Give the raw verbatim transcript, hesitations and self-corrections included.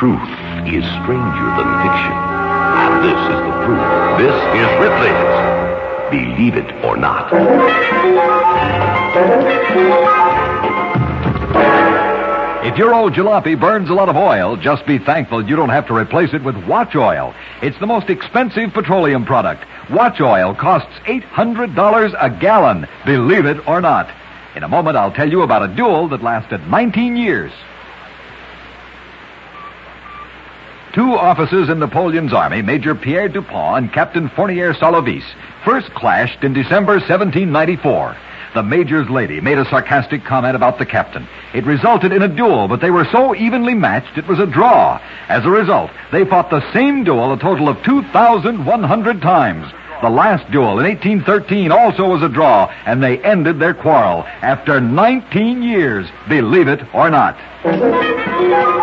Truth is stranger than fiction. And this is the proof. This is Ripley's Believe It or Not. If your old jalopy burns a lot of oil, just be thankful you don't have to replace it with Watch Oil. It's the most expensive petroleum product. Watch Oil costs eight hundred dollars a gallon, believe it or not. In a moment, I'll tell you about a duel that lasted nineteen years. Two officers in Napoleon's army, Major Pierre Dupont and Captain Fournier Solovis, first clashed in December seventeen ninety-four. The major's lady made a sarcastic comment about the captain. It resulted in a duel, but they were so evenly matched it was a draw. As a result, they fought the same duel a total of two thousand one hundred times. The last duel in eighteen thirteen also was a draw, and they ended their quarrel after nineteen years, believe it or not.